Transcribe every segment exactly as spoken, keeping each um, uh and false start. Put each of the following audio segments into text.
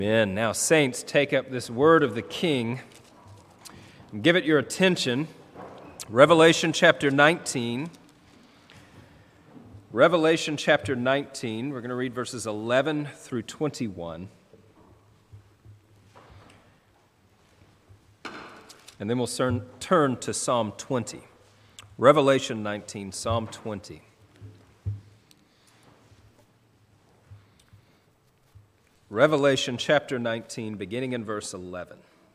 Amen. Now, saints, take up this word of the King and give it your attention. Revelation chapter nineteen. Revelation chapter nineteen. We're going to read verses eleven through twenty-one. And then we'll turn, turn to Psalm twenty. Revelation nineteen, Psalm twenty. Revelation chapter nineteen, beginning in verse eleven.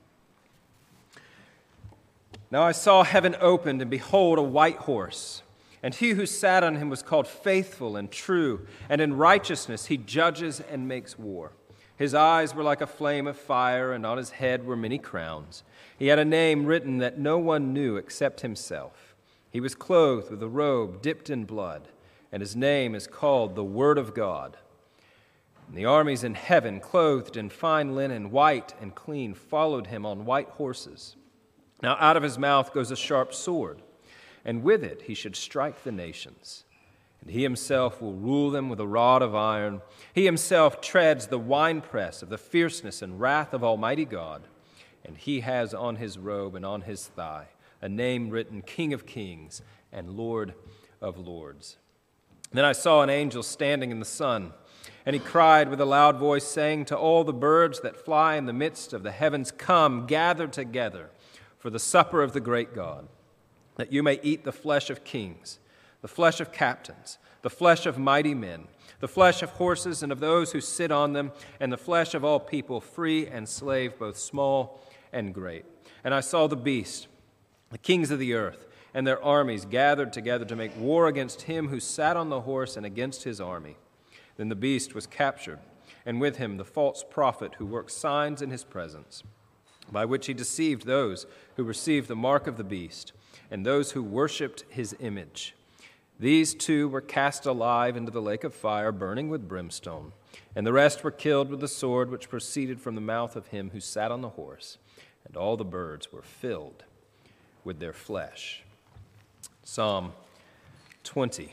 Now I saw heaven opened, and behold, a white horse. And he who sat on him was called Faithful and True, and in righteousness he judges and makes war. His eyes were like a flame of fire, and on his head were many crowns. He had a name written that no one knew except himself. He was clothed with a robe dipped in blood, and his name is called the Word of God. And the armies in heaven, clothed in fine linen, white and clean, followed him on white horses. Now out of his mouth goes a sharp sword, and with it he should strike the nations. And he himself will rule them with a rod of iron. He himself treads the winepress of the fierceness and wrath of Almighty God. And he has on his robe and on his thigh a name written, King of Kings and Lord of Lords. Then I saw an angel standing in the sun, and he cried with a loud voice, saying to all the birds that fly in the midst of the heavens, Come, gather together for the supper of the great God, that you may eat the flesh of kings, the flesh of captains, the flesh of mighty men, the flesh of horses and of those who sit on them, and the flesh of all people, free and slave, both small and great. And I saw the beast, the kings of the earth, and their armies gathered together to make war against him who sat on the horse and against his army. Then the beast was captured, and with him the false prophet who worked signs in his presence, by which he deceived those who received the mark of the beast, and those who worshipped his image. These two were cast alive into the lake of fire, burning with brimstone, and the rest were killed with the sword which proceeded from the mouth of him who sat on the horse, and all the birds were filled with their flesh. Psalm twenty.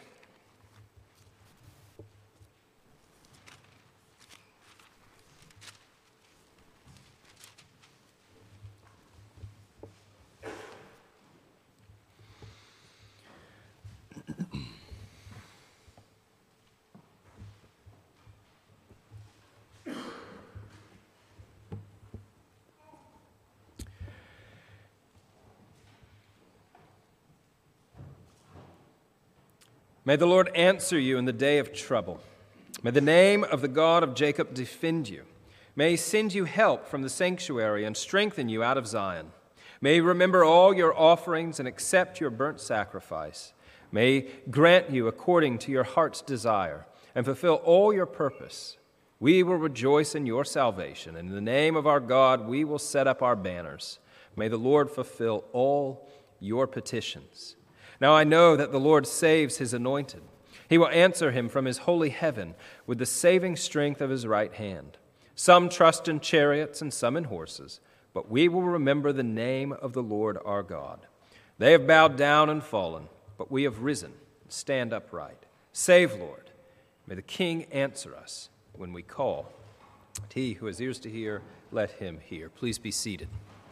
May the Lord answer you in the day of trouble. May the name of the God of Jacob defend you. May he send you help from the sanctuary and strengthen you out of Zion. May he remember all your offerings and accept your burnt sacrifice. May he grant you according to your heart's desire and fulfill all your purpose. We will rejoice in your salvation, and in the name of our God we will set up our banners. May the Lord fulfill all your petitions. Now I know that the Lord saves his anointed. He will answer him from his holy heaven with the saving strength of his right hand. Some trust in chariots and some in horses, but we will remember the name of the Lord our God. They have bowed down and fallen, but we have risen and stand upright. Save, Lord. May the King answer us when we call. And he who has ears to hear, let him hear. Please be seated.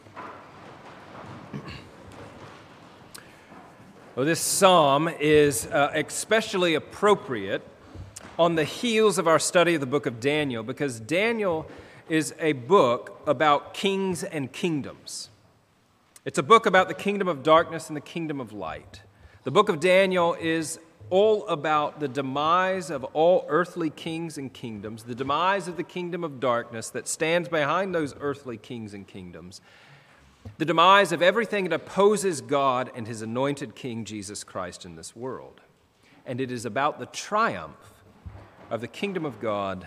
Well, this psalm is uh, especially appropriate on the heels of our study of the book of Daniel, because Daniel is a book about kings and kingdoms. It's a book about the kingdom of darkness and the kingdom of light. The book of Daniel is all about the demise of all earthly kings and kingdoms, the demise of the kingdom of darkness that stands behind those earthly kings and kingdoms, the demise of everything that opposes God and his anointed King, Jesus Christ, in this world. And it is about the triumph of the kingdom of God.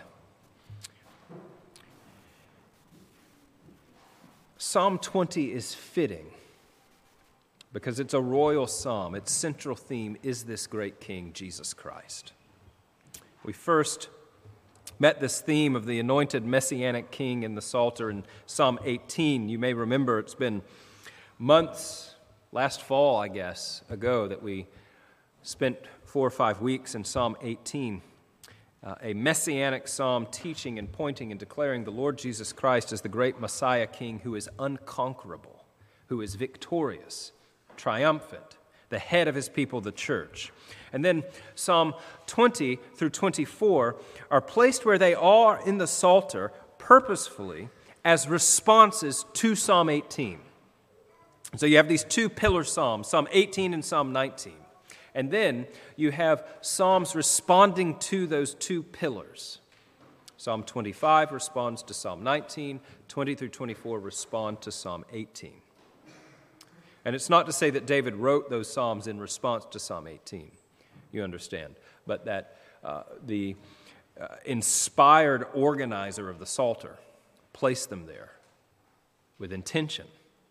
Psalm twenty is fitting because it's a royal psalm. Its central theme is this great King, Jesus Christ. We first met this theme of the anointed Messianic King in the Psalter in Psalm eighteen. You may remember it's been months, last fall, I guess, ago that we spent four or five weeks in Psalm eighteen. uh, a messianic psalm teaching and pointing and declaring the Lord Jesus Christ as the great Messiah King who is unconquerable, who is victorious, triumphant, the head of his people, the church. And then Psalm twenty through twenty-four are placed where they are in the Psalter purposefully as responses to Psalm eighteen. So you have these two pillar psalms, Psalm eighteen and Psalm nineteen. And then you have psalms responding to those two pillars. Psalm twenty-five responds to Psalm nineteen, twenty through twenty-four respond to Psalm eighteen. And it's not to say that David wrote those psalms in response to Psalm eighteen, you understand, but that uh, the uh, inspired organizer of the Psalter placed them there with intention.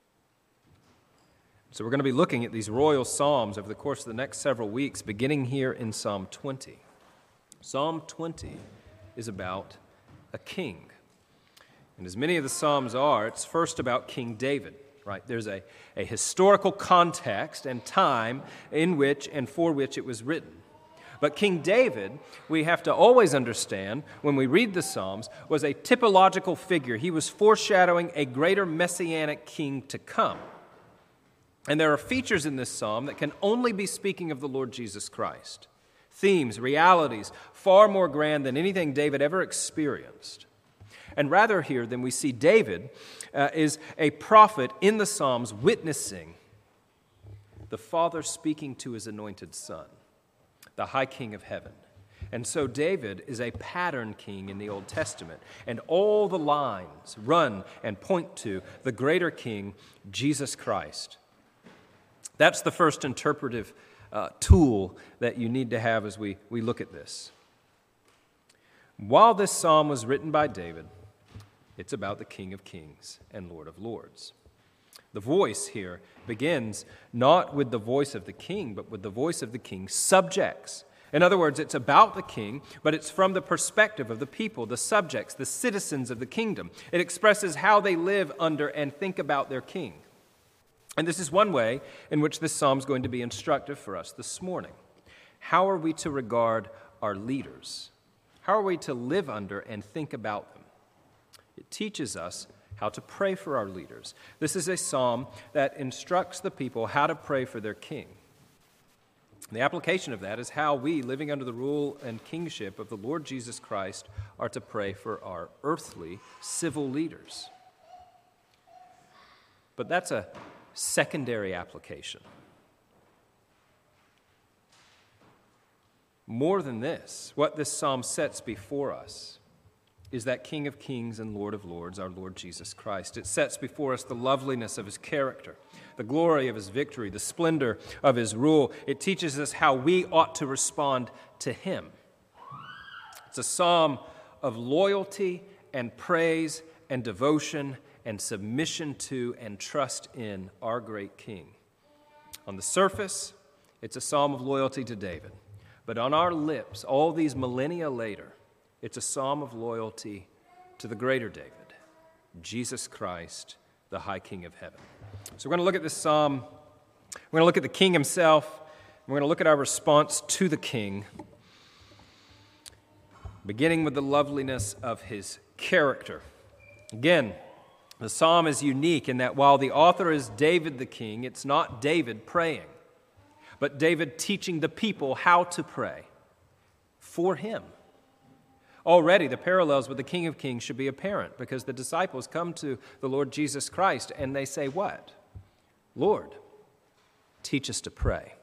So we're going to be looking at these royal psalms over the course of the next several weeks, beginning here in Psalm twenty. Psalm twenty is about a king. And as many of the psalms are, it's first about King David. Right, there's a, a historical context and time in which and for which it was written. But King David, we have to always understand when we read the Psalms, was a typological figure. He was foreshadowing a greater messianic king to come. And there are features in this psalm that can only be speaking of the Lord Jesus Christ. Themes, realities, far more grand than anything David ever experienced. And rather here than we see David uh, is a prophet in the Psalms witnessing the Father speaking to his anointed Son, the high King of heaven. And so David is a pattern king in the Old Testament. And all the lines run and point to the greater King, Jesus Christ. That's the first interpretive uh, tool that you need to have as we, we look at this. While this psalm was written by David, it's about the King of Kings and Lord of Lords. The voice here begins not with the voice of the king, but with the voice of the king's subjects. In other words, it's about the king, but it's from the perspective of the people, the subjects, the citizens of the kingdom. It expresses how they live under and think about their king. And this is one way in which this psalm is going to be instructive for us this morning. How are we to regard our leaders? How are we to live under and think about them? It teaches us how to pray for our leaders. This is a psalm that instructs the people how to pray for their king. The application of that is how we, living under the rule and kingship of the Lord Jesus Christ, are to pray for our earthly civil leaders. But that's a secondary application. More than this, what this psalm sets before us is that King of Kings and Lord of Lords, our Lord Jesus Christ. It sets before us the loveliness of his character, the glory of his victory, the splendor of his rule. It teaches us how we ought to respond to him. It's a psalm of loyalty and praise and devotion and submission to and trust in our great King. On the surface, it's a psalm of loyalty to David. But on our lips, all these millennia later, it's a psalm of loyalty to the greater David, Jesus Christ, the high King of heaven. So we're going to look at this psalm. We're going to look at the king himself. We're going to look at our response to the king, beginning with the loveliness of his character. Again, the psalm is unique in that while the author is David the king, it's not David praying, but David teaching the people how to pray for him. Already, the parallels with the King of Kings should be apparent because the disciples come to the Lord Jesus Christ and they say what? Lord, teach us to pray.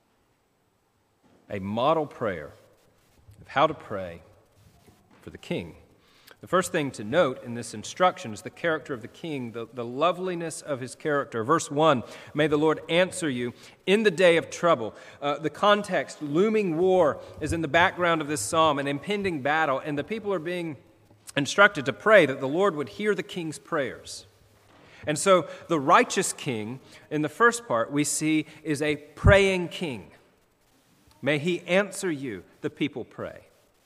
A model prayer of how to pray for the king. The first thing to note in this instruction is the character of the king, the, the loveliness of his character. Verse one, may the Lord answer you in the day of trouble. Uh, the context, looming war, is in the background of this psalm, an impending battle, and the people are being instructed to pray that the Lord would hear the king's prayers. And so the righteous king, in the first part, we see is a praying king. May he answer you, the people pray.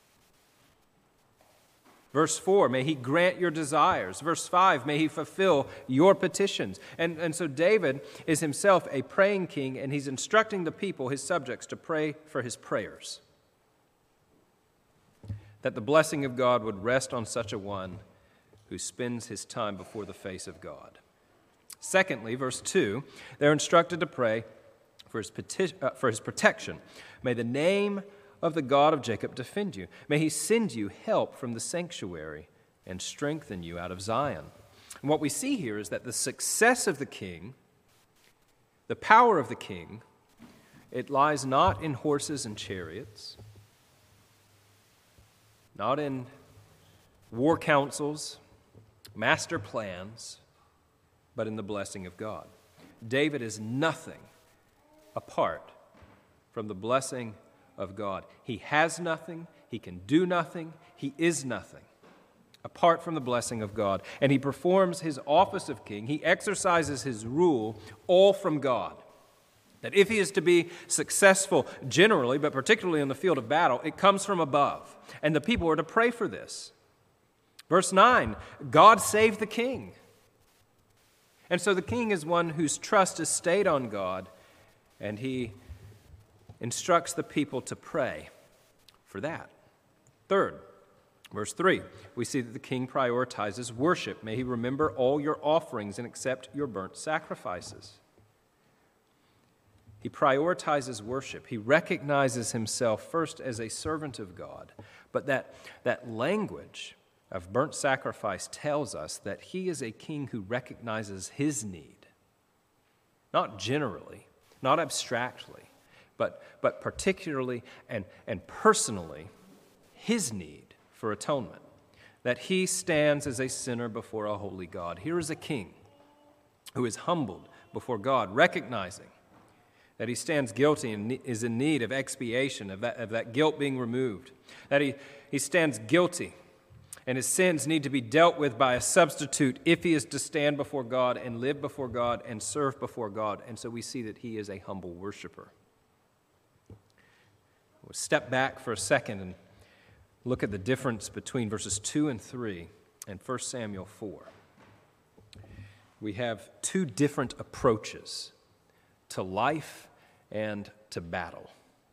Verse four, may he grant your desires. Verse five, may he fulfill your petitions. And, and so David is himself a praying king, and he's instructing the people, his subjects, to pray for his prayers. that the blessing of God would rest on such a one who spends his time before the face of God. Secondly, verse two, they're instructed to pray for his, peti- uh, for his protection. May the name of the God of Jacob defend you. May he send you help from the sanctuary and strengthen you out of Zion. And what we see here is that the success of the king, the power of the king, it lies not in horses and chariots, not in war councils, master plans, but in the blessing of God. David is nothing apart from the blessing of God. He has nothing, he can do nothing, he is nothing apart from the blessing of God. And he performs his office of king, he exercises his rule all from God. That if he is to be successful generally, but particularly in the field of battle, it comes from above. And the people are to pray for this. Verse nine, God save the king. And so the king is one whose trust is stayed on God, and he instructs the people to pray for that. Third, verse three, we see that the king prioritizes worship. May he remember all your offerings and accept your burnt sacrifices. He prioritizes worship. He recognizes himself first as a servant of God. But that, that language of burnt sacrifice tells us that he is a king who recognizes his need. Not generally, not abstractly, but, but particularly and, and personally, his need for atonement. That he stands as a sinner before a holy God. Here is a king who is humbled before God, recognizing that he stands guilty and is in need of expiation, of that, of that guilt being removed. That he, he stands guilty and his sins need to be dealt with by a substitute if he is to stand before God and live before God and serve before God. And so we see that he is a humble worshiper. We'll step back for a second and look at the difference between verses two and three and First Samuel four. We have two different approaches to life and to battle.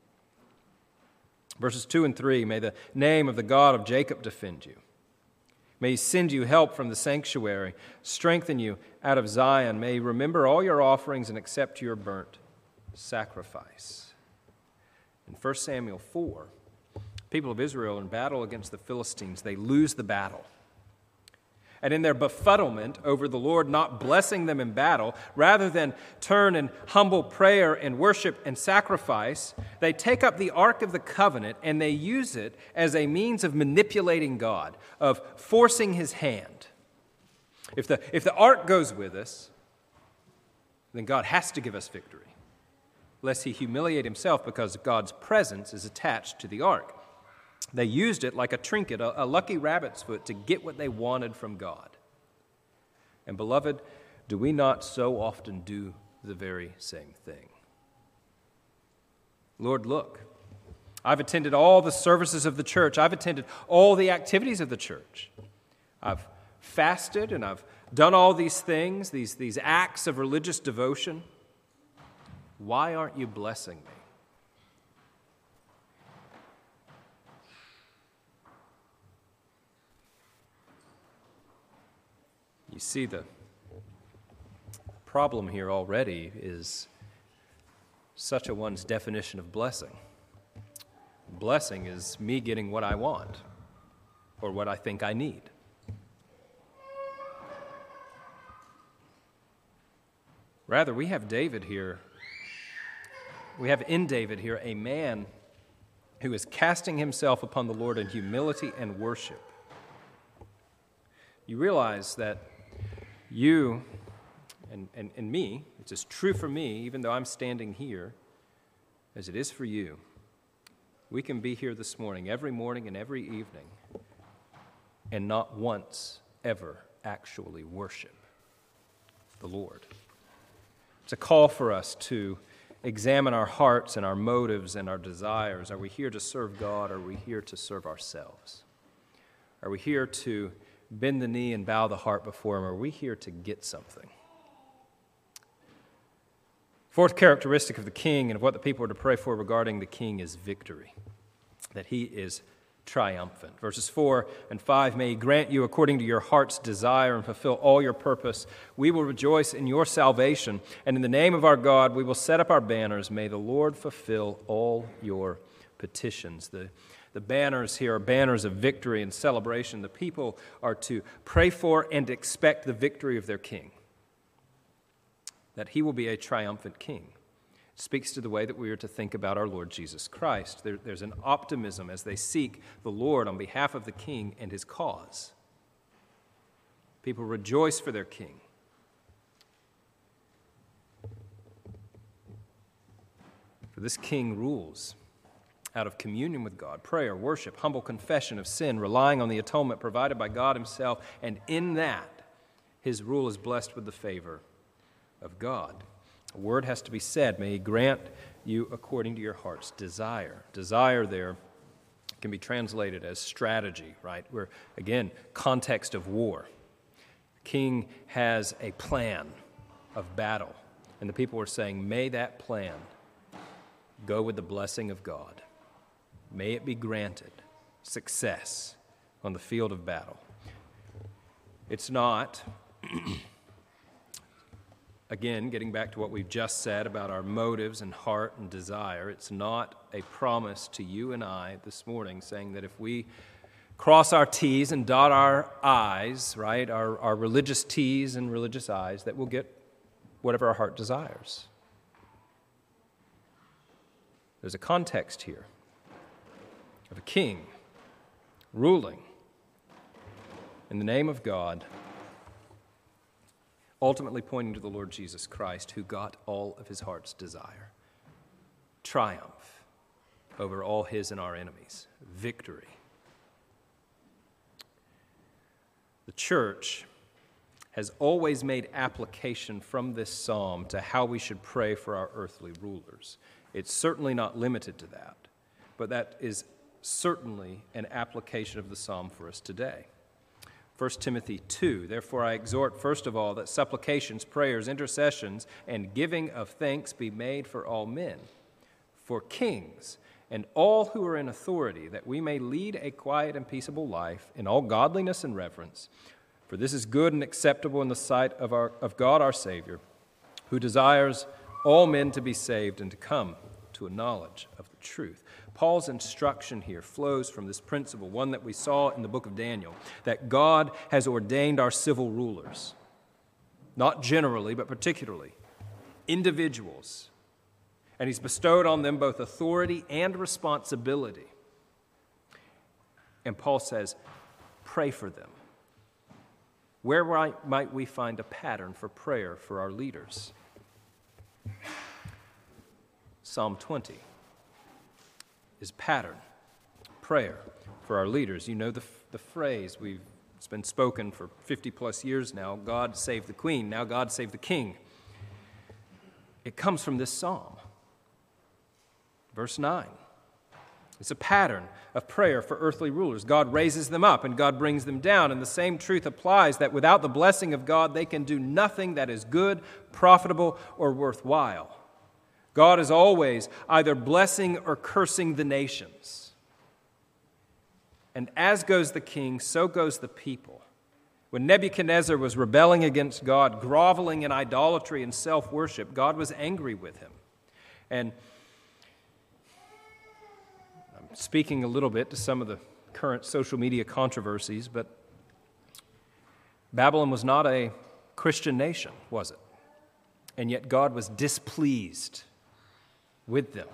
Verses two and three, may the name of the God of Jacob defend you. May he send you help from the sanctuary, strengthen you out of Zion. May he remember all your offerings and accept your burnt sacrifice. In First Samuel four, people of Israel in battle against the Philistines, they lose the battle. And in their befuddlement over the Lord not blessing them in battle, rather than turn in humble prayer and worship and sacrifice, they take up the Ark of the Covenant and they use it as a means of manipulating God, of forcing his hand. If the, if the Ark goes with us, then God has to give us victory, lest he humiliate himself because God's presence is attached to the Ark. They used it like a trinket, a, a lucky rabbit's foot, to get what they wanted from God. And beloved, do we not so often do the very same thing? Lord, look, I've attended all the services of the church. I've attended all the activities of the church. I've fasted and I've done all these things, these, these acts of religious devotion. Why aren't you blessing me? You see, the problem here already is such a one's definition of blessing. Blessing is me getting what I want or what I think I need. Rather, we have David here, we have in David here a man who is casting himself upon the Lord in humility and worship. You realize that you and, and, and me, it's as true for me, even though I'm standing here, as it is for you. We can be here this morning, every morning and every evening, and not once ever actually worship the Lord. It's a call for us to examine our hearts and our motives and our desires. Are we here to serve God, or are we here to serve ourselves? Are we here to bend the knee and bow the heart before him? Or are we here to get something? Fourth characteristic of the king and of what the people are to pray for regarding the king is victory. That he is triumphant. Verses four and five, may he grant you according to your heart's desire and fulfill all your purpose. We will rejoice in your salvation, and in the name of our God we will set up our banners. May the Lord fulfill all your petitions. The, the banners here are banners of victory and celebration. The people are to pray for and expect the victory of their king, that he will be a triumphant king. Speaks to the way that we are to think about our Lord Jesus Christ. There, there's an optimism as they seek the Lord on behalf of the king and his cause. People rejoice for their king. For this king rules out of communion with God, prayer, worship, humble confession of sin, relying on the atonement provided by God himself, and in that, his rule is blessed with the favor of God. A word has to be said. May he grant you according to your heart's desire. Desire there can be translated as strategy, right? Where, again, context of war. The king has a plan of battle, and the people are saying, may that plan go with the blessing of God. May it be granted success on the field of battle. It's not... Again, getting back to what we've just said about our motives and heart and desire, it's not a promise to you and I this morning saying that if we cross our T's and dot our I's, right, our, our religious T's and religious I's, that we'll get whatever our heart desires. There's a context here of a king ruling in the name of God, ultimately pointing to the Lord Jesus Christ, who got all of his heart's desire. Triumph over all his and our enemies. Victory. The church has always made application from this psalm to how we should pray for our earthly rulers. It's certainly not limited to that, but that is certainly an application of the psalm for us today. First Timothy two, therefore I exhort first of all that supplications, prayers, intercessions, and giving of thanks be made for all men, for kings, and all who are in authority, that we may lead a quiet and peaceable life in all godliness and reverence. For this is good and acceptable in the sight of, our, of God our Savior, who desires all men to be saved and to come to a knowledge of the truth. Paul's instruction here flows from this principle, one that we saw in the book of Daniel, that God has ordained our civil rulers, not generally, but particularly, individuals. And he's bestowed on them both authority and responsibility. And Paul says, pray for them. Where might we find a pattern for prayer for our leaders? Psalm twenty is pattern, prayer for our leaders. You know the, the phrase, we've, it's been spoken for fifty plus years now, God save the queen, now God save the king. It comes from this psalm. Verse nine. It's a pattern of prayer for earthly rulers. God raises them up and God brings them down. And the same truth applies that without the blessing of God, they can do nothing that is good, profitable, or worthwhile. God is always either blessing or cursing the nations. And as goes the king, so goes the people. When Nebuchadnezzar was rebelling against God, groveling in idolatry and self-worship, God was angry with him. And I'm speaking a little bit to some of the current social media controversies, but Babylon was not a Christian nation, was it? And yet God was displeased with them.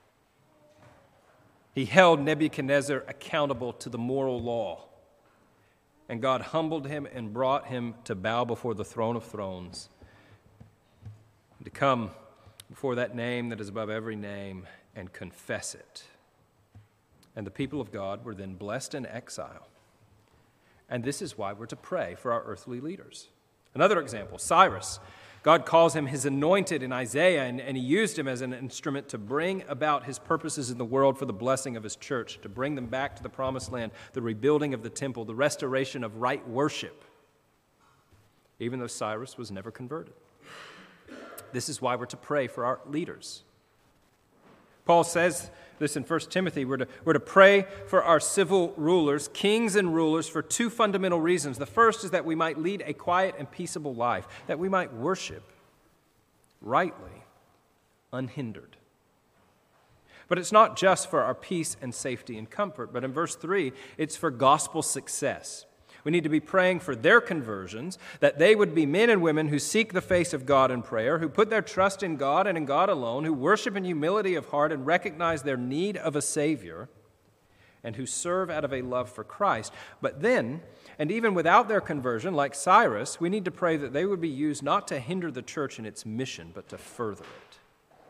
He held Nebuchadnezzar accountable to the moral law. And God humbled him and brought him to bow before the throne of thrones, to come before that name that is above every name and confess it. And the people of God were then blessed in exile. And this is why we're to pray for our earthly leaders. Another example, Cyrus. God calls him his anointed in Isaiah, and, and he used him as an instrument to bring about his purposes in the world for the blessing of his church, to bring them back to the promised land, the rebuilding of the temple, the restoration of right worship, even though Cyrus was never converted. This is why we're to pray for our leaders. Paul says this in First Timothy. We're to, we're to pray for our civil rulers, kings and rulers, for two fundamental reasons. The first is that we might lead a quiet and peaceable life, that we might worship rightly, unhindered. But it's not just for our peace and safety and comfort, but in verse three, it's for gospel success. We need to be praying for their conversions, that they would be men and women who seek the face of God in prayer, who put their trust in God and in God alone, who worship in humility of heart and recognize their need of a Savior, and who serve out of a love for Christ. But then, and even without their conversion, like Cyrus, we need to pray that they would be used not to hinder the church in its mission, but to further it.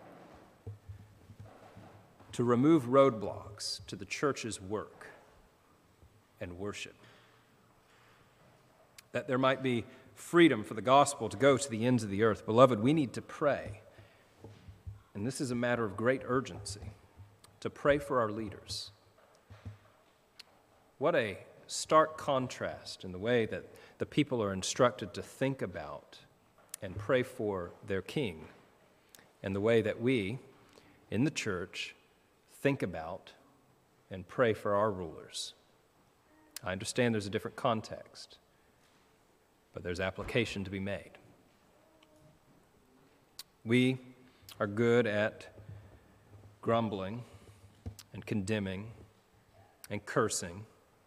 To remove roadblocks to the church's work and worship. That there might be freedom for the gospel to go to the ends of the earth. Beloved, we need to pray, and this is a matter of great urgency, to pray for our leaders. What a stark contrast in the way that the people are instructed to think about and pray for their king, and the way that we, in the church, think about and pray for our rulers. I understand there's a different context, but there's application to be made. We are good at grumbling and condemning and cursing.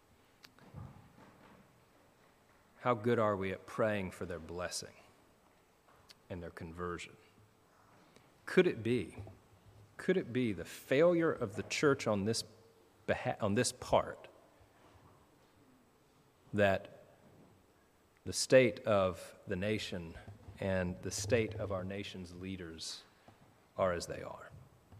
How good are we at praying for their blessing and their conversion? Could it be, could it be the failure of the church on this beha- on this part that the state of the nation and the state of our nation's leaders are as they are?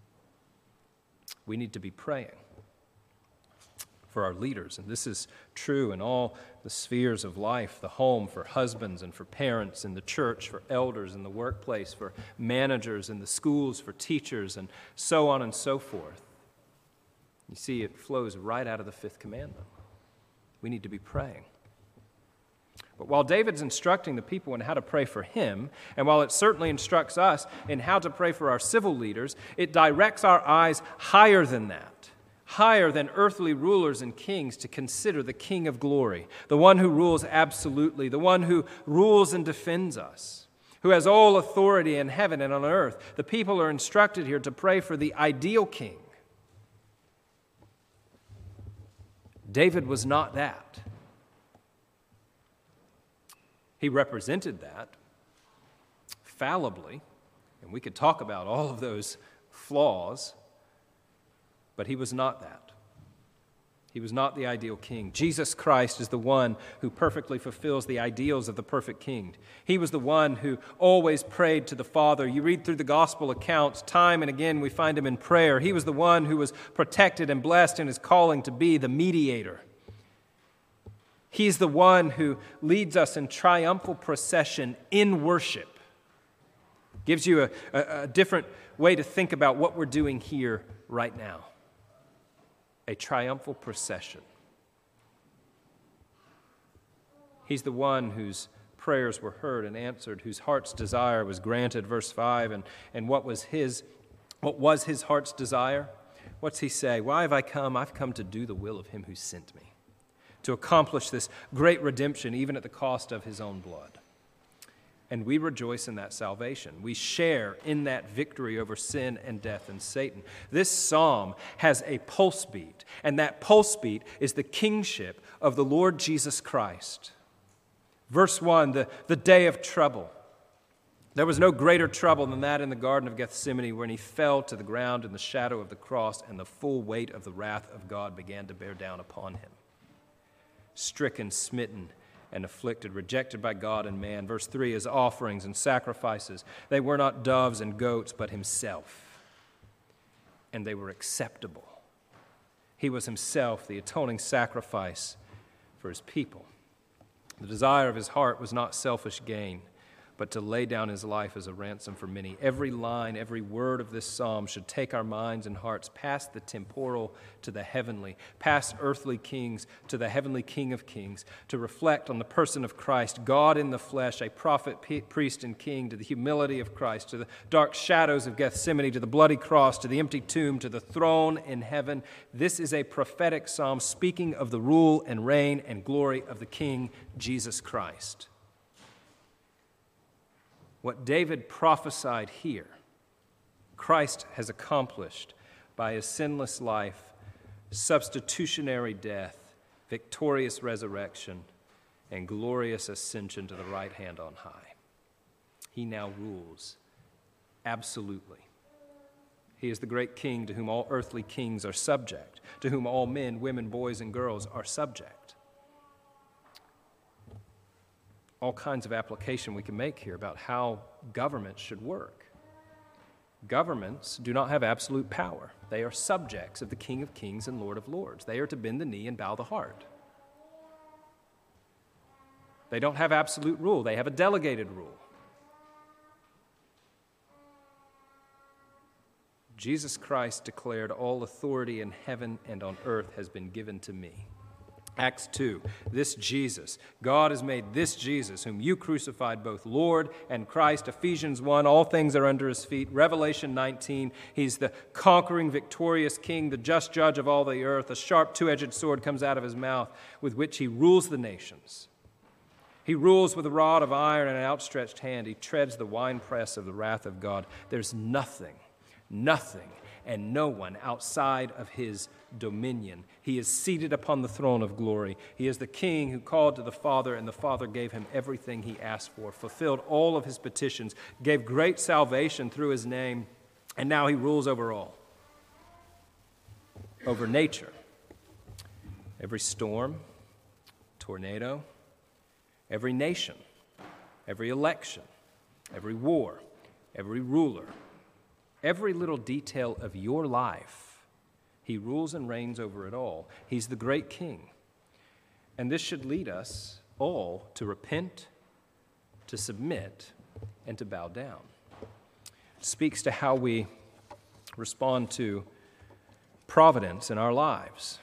We need to be praying for our leaders, and this is true in all the spheres of life, the home, for husbands and for parents, in the church, for elders, in the workplace, for managers, in the schools, for teachers, and so on and so forth. You see, it flows right out of the fifth commandment. We need to be praying. But while David's instructing the people in how to pray for him, and while it certainly instructs us in how to pray for our civil leaders, it directs our eyes higher than that, higher than earthly rulers and kings, to consider the King of glory, the one who rules absolutely, the one who rules and defends us, who has all authority in heaven and on earth. The people are instructed here to pray for the ideal king. David was not that. He represented that fallibly, and we could talk about all of those flaws, but he was not that. He was not the ideal king. Jesus Christ is the one who perfectly fulfills the ideals of the perfect king. He was the one who always prayed to the Father. You read through the gospel accounts, time and again we find him in prayer. He was the one who was protected and blessed in his calling to be the mediator. He's the one who leads us in triumphal procession in worship. Gives you a, a, a different way to think about what we're doing here right now. A triumphal procession. He's the one whose prayers were heard and answered, whose heart's desire was granted. Verse five, and, and what was his, what was his heart's desire? What's he say? Why have I come? I've come to do the will of him who sent me, to accomplish this great redemption, even at the cost of his own blood. And we rejoice in that salvation. We share in that victory over sin and death and Satan. This psalm has a pulse beat, and that pulse beat is the kingship of the Lord Jesus Christ. Verse one, the, the day of trouble. There was no greater trouble than that in the Garden of Gethsemane, when he fell to the ground in the shadow of the cross, and the full weight of the wrath of God began to bear down upon him. Stricken, smitten, and afflicted, rejected by God and man. Verse three, his offerings and sacrifices, they were not doves and goats, but himself. And they were acceptable. He was himself the atoning sacrifice for his people. The desire of his heart was not selfish gain, but to lay down his life as a ransom for many. Every line, every word of this psalm should take our minds and hearts past the temporal to the heavenly, past earthly kings to the heavenly King of kings, to reflect on the person of Christ, God in the flesh, a prophet, priest, and king, to the humility of Christ, to the dark shadows of Gethsemane, to the bloody cross, to the empty tomb, to the throne in heaven. This is a prophetic psalm speaking of the rule and reign and glory of the King, Jesus Christ. What David prophesied here, Christ has accomplished by his sinless life, substitutionary death, victorious resurrection, and glorious ascension to the right hand on high. He now rules absolutely. He is the great king to whom all earthly kings are subject, to whom all men, women, boys, and girls are subject. All kinds of application we can make here about how governments should work. Governments do not have absolute power. They are subjects of the King of Kings and Lord of Lords. They are to bend the knee and bow the heart. They don't have absolute rule. They have a delegated rule. Jesus Christ declared, "All authority in heaven and on earth has been given to me." Acts two, this Jesus, God has made this Jesus, whom you crucified, both Lord and Christ. Ephesians one, all things are under his feet. Revelation nineteen, he's the conquering, victorious king, the just judge of all the earth. A sharp two-edged sword comes out of his mouth, with which he rules the nations. He rules with a rod of iron and an outstretched hand. He treads the winepress of the wrath of God. There's nothing, nothing, and no one outside of his dominion. He is seated upon the throne of glory. He is the king who called to the Father, and the Father gave him everything he asked for, fulfilled all of his petitions, gave great salvation through his name, and now he rules over all, over nature. Every storm, tornado, every nation, every election, every war, every ruler, every little detail of your life, he rules and reigns over it all. He's the great king. And this should lead us all to repent, to submit, and to bow down. It speaks to how we respond to providence in our lives.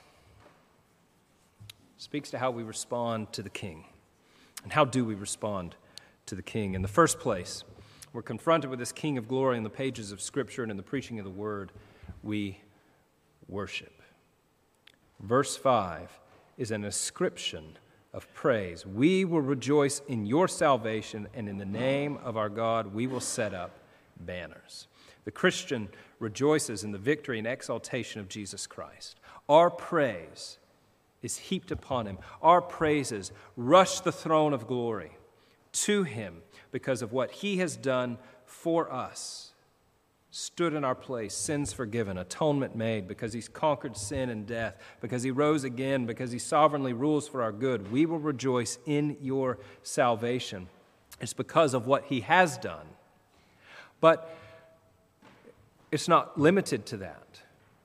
It speaks to how we respond to the king. And how do we respond to the king? In the first place, we're confronted with this King of glory in the pages of Scripture and in the preaching of the Word. We worship. Verse five is an ascription of praise. We will rejoice in your salvation, and in the name of our God we will set up banners. The Christian rejoices in the victory and exaltation of Jesus Christ. Our praise is heaped upon him. Our praises rush the throne of glory to him because of what he has done for us. Stood in our place, sins forgiven, atonement made, because he's conquered sin and death, because he rose again, because he sovereignly rules for our good. We will rejoice in your salvation. It's because of what he has done. But it's not limited to that.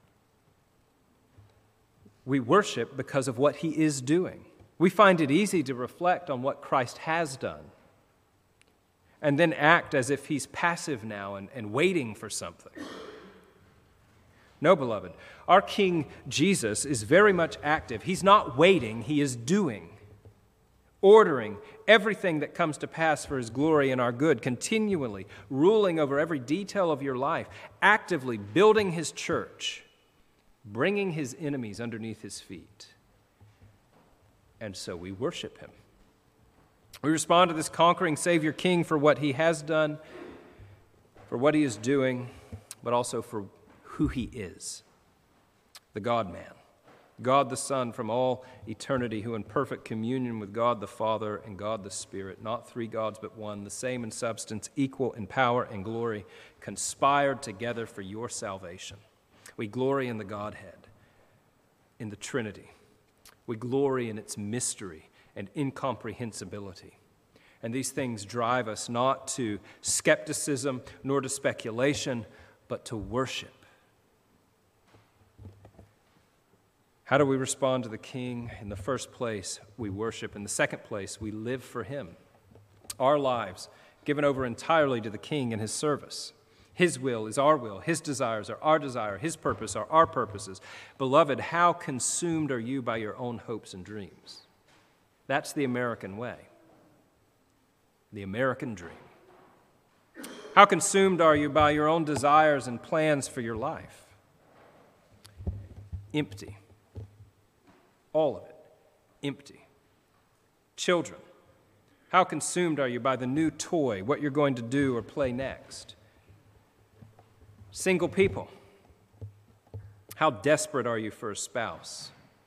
We worship because of what he is doing. We find it easy to reflect on what Christ has done and then act as if he's passive now and, and waiting for something. No, beloved, our King Jesus is very much active. He's not waiting, he is doing, ordering everything that comes to pass for his glory and our good, continually ruling over every detail of your life, actively building his church, bringing his enemies underneath his feet. And so we worship him. We respond to this conquering Savior King for what he has done, for what he is doing, but also for who he is, the God-man, God the Son from all eternity, who in perfect communion with God the Father and God the Spirit, not three gods but one, the same in substance, equal in power and glory, conspired together for your salvation. We glory in the Godhead, in the Trinity. We glory in its mystery and incomprehensibility. And these things drive us not to skepticism nor to speculation, but to worship. How do we respond to the King? In the first place, we worship. In the second place, we live for him. Our lives given over entirely to the King and his service. His will is our will. His desires are our desire. His purpose are our purposes. Beloved, how consumed are you by your own hopes and dreams? That's the American way. The American dream. How consumed are you by your own desires and plans for your life? Empty. All of it. Empty. Children. How consumed are you by the new toy, what you're going to do or play next? Single people. How desperate are you for a spouse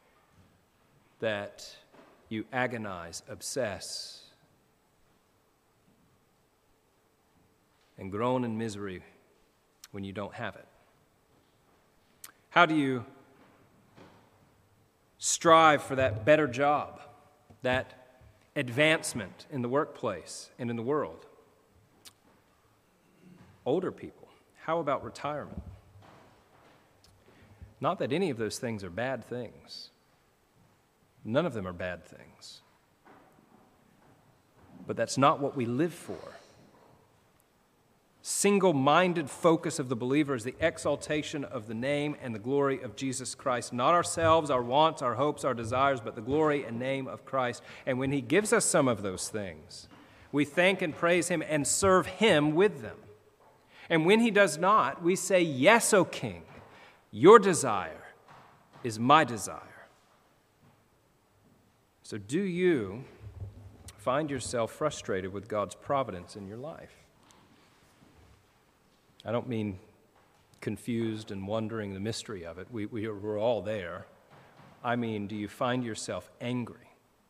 that you agonize, obsess, and groan in misery when you don't have it? How do you strive for that better job, that advancement in the workplace and in the world? Older people, how about retirement? Not that any of those things are bad things. None of them are bad things. But that's not what we live for. Single-minded focus of the believer is the exaltation of the name and the glory of Jesus Christ. Not ourselves, our wants, our hopes, our desires, but the glory and name of Christ. And when he gives us some of those things, we thank and praise him and serve him with them. And when he does not, we say, "Yes, O King, your desire is my desire." So do you find yourself frustrated with God's providence in your life? I don't mean confused and wondering the mystery of it. We, we are, we're all there. I mean, do you find yourself angry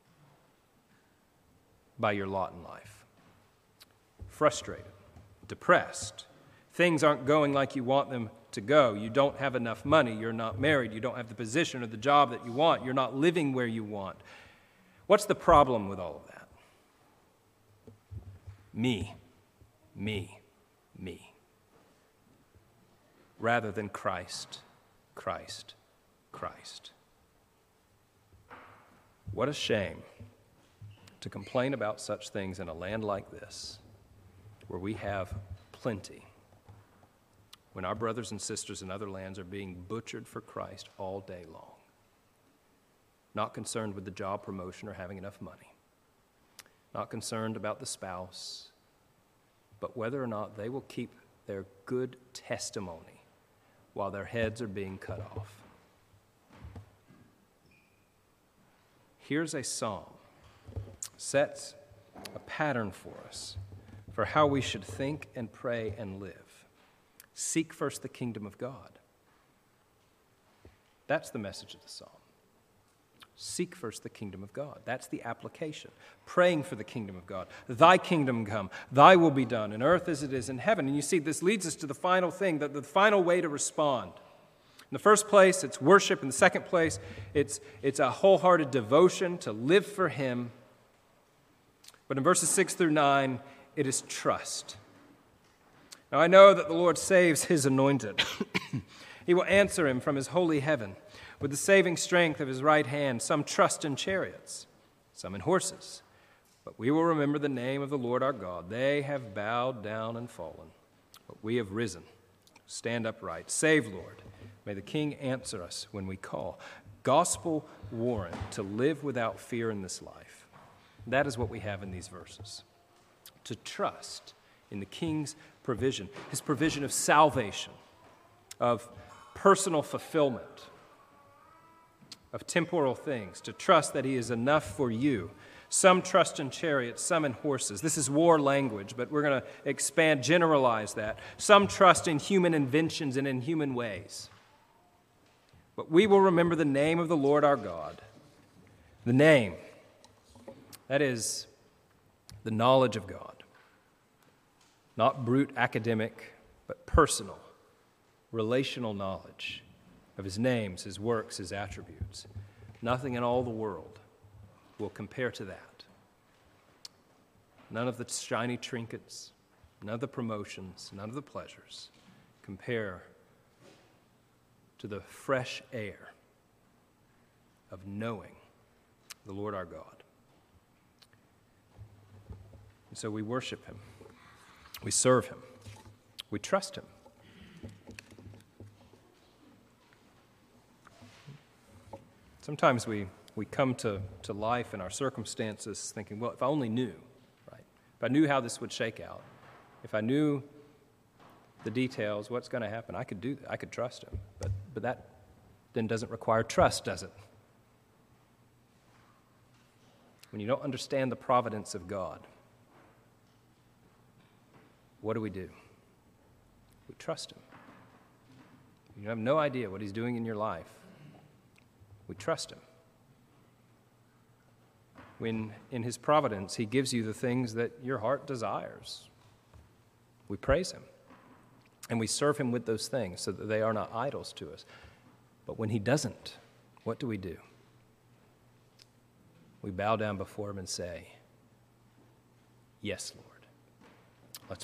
by your lot in life? Frustrated, depressed. Things aren't going like you want them to go. You don't have enough money. You're not married. You don't have the position or the job that you want. You're not living where you want. What's the problem with all of that? Me, me, me. Rather than Christ, Christ, Christ. What a shame to complain about such things in a land like this, where we have plenty, when our brothers and sisters in other lands are being butchered for Christ all day long, not concerned with the job promotion or having enough money, not concerned about the spouse, but whether or not they will keep their good testimony while their heads are being cut off. Here's a psalm, sets a pattern for us for how we should think and pray and live. Seek first the kingdom of God. That's the message of the psalm. Seek first the kingdom of God. That's the application. Praying for the kingdom of God. Thy kingdom come, thy will be done in earth as it is in heaven. And you see, this leads us to the final thing, that the final way to respond. In the first place, it's worship. In the second place, it's, it's a wholehearted devotion to live for him. But in verses six through nine, it is trust. Now, I know that the Lord saves his anointed. He will answer him from his holy heaven with the saving strength of his right hand. Some trust in chariots, some in horses. But we will remember the name of the Lord our God. They have bowed down and fallen, but we have risen. Stand upright. Save, Lord. May the King answer us when we call. Gospel warrant to live without fear in this life. That is what we have in these verses. To trust in the King's provision, his provision of salvation, of personal fulfillment, of temporal things, to trust that he is enough for you. Some trust in chariots, some in horses. This is war language, but we're going to expand, generalize that. Some trust in human inventions and in human ways. But we will remember the name of the Lord our God. The name, that is the knowledge of God. Not brute academic, but personal, relational knowledge of his names, his works, his attributes. Nothing in all the world will compare to that. None of the shiny trinkets, none of the promotions, none of the pleasures compare to the fresh air of knowing the Lord our God. And so we worship him. We serve him. We trust him. Sometimes we, we come to, to life and our circumstances thinking, well, if I only knew, right? If I knew how this would shake out, if I knew the details, what's going to happen, I could do that. I could trust him. But, but that then doesn't require trust, does it? When you don't understand the providence of God, what do we do? We trust him. You have no idea what he's doing in your life. We trust him. When in his providence he gives you the things that your heart desires, we praise him. And we serve him with those things so that they are not idols to us. But when he doesn't, what do we do? We bow down before him and say, yes, Lord.